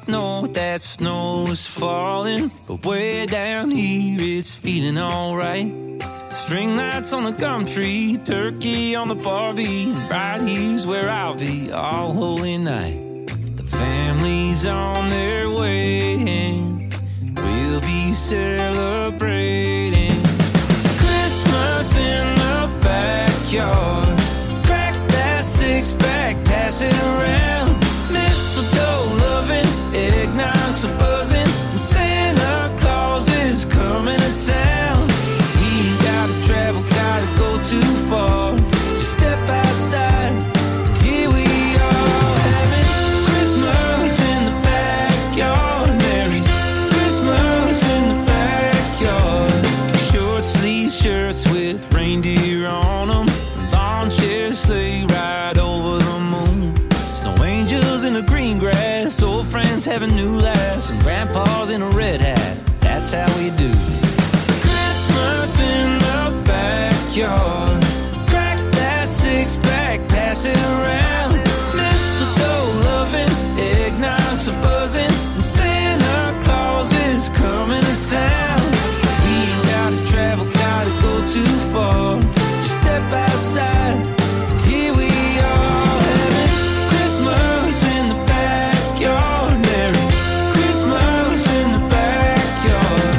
up north that snow is falling, but way down here it's feeling alright. String lights on the gum tree, turkey on the barbie, and right here's where I'll be all holy night. The family's on their way and we'll be celebrating Christmas in the backyard. Crack that six-pack, pass it around. Mistletoe loving, eggnogs a buzzing, and Santa Claus is coming to town. We ain't gotta travel, gotta go too far. Just step outside, here we are, having Christmas in the backyard. Merry Christmas in the backyard. Short sleeve shirts with reindeer on them, lawn chairs sleigh ride over the moon. Snow angels in the green grass, old friends having new laughs, and grandpa's in a red hat. That's how we do Christmas in the backyard. Crack that six-pack, pass it around. Mistletoe loving, eggnogs a buzzing, and Santa Claus is coming to town. We ain't gotta travel, gotta go too far. Just step outside, here we are, having Christmas in the backyard. Merry Christmas in the backyard.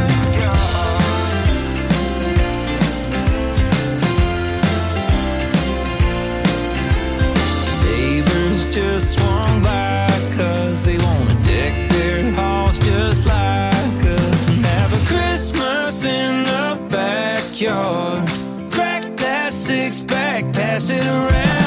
Neighbors just swung by 'cause they wanna deck their halls just like us and have a Christmas in the backyard. Crack that six-pack, pass it around.